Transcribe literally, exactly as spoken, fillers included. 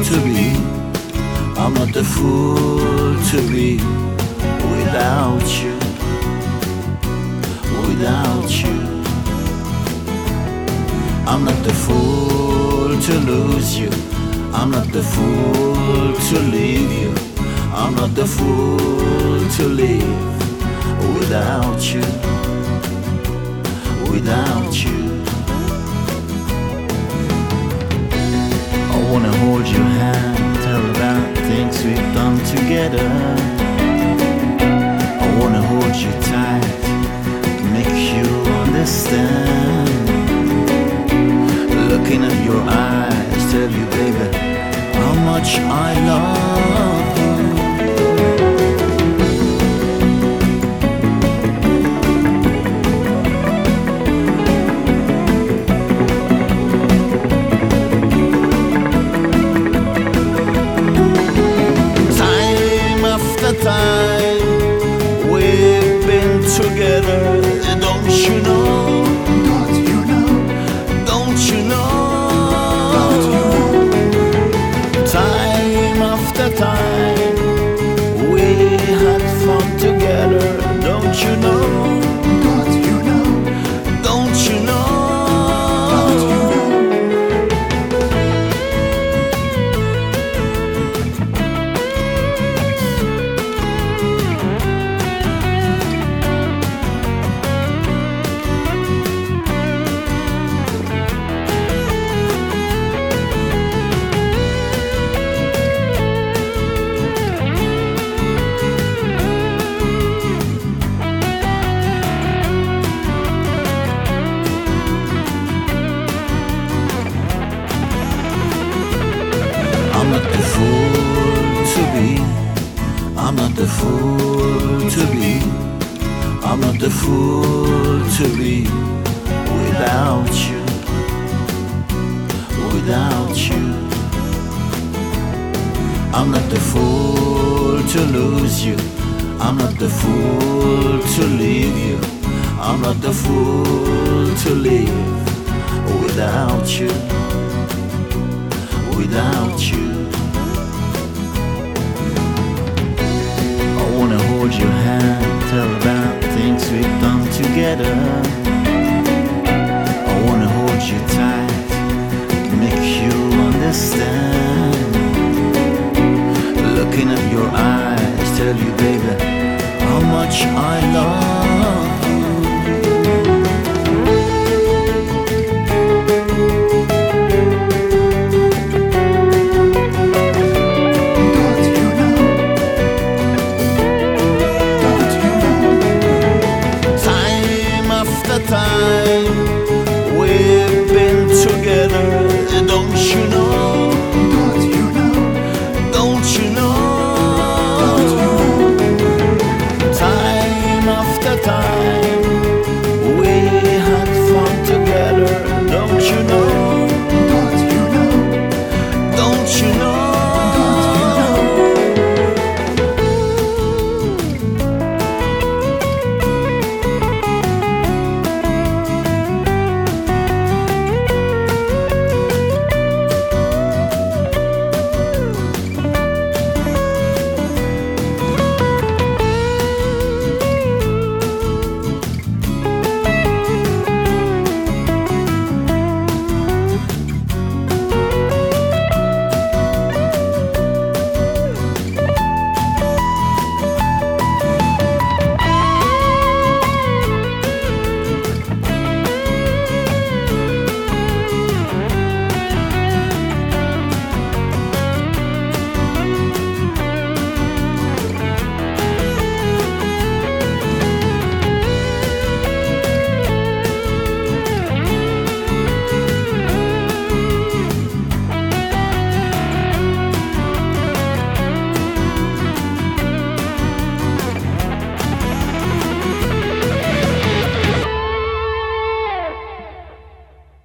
to be. I'm not the fool to be without you, without you. I'm not the fool to lose you. I'm not the fool to leave you. I'm not the fool to live without you, without you. I wanna hold your hand, tell about things we've done together. I wanna hold you tight, make you understand. Looking at your eyes, tell you, baby, how much I love you. Time after time, we've been together, don't you know? Time we had fun together, don't you know? Don't you know? Don't you know? Don't you know? I'm not the fool to be. I'm not the fool to be. I'm not the fool to be without you, without you. I'm not the fool to lose you. I'm not the fool to leave you. I'm not the fool to live without you, without you. I wanna hold your hand, tell about things we've done together. I wanna hold you tight, make you understand. Looking at your eyes, tell you, baby,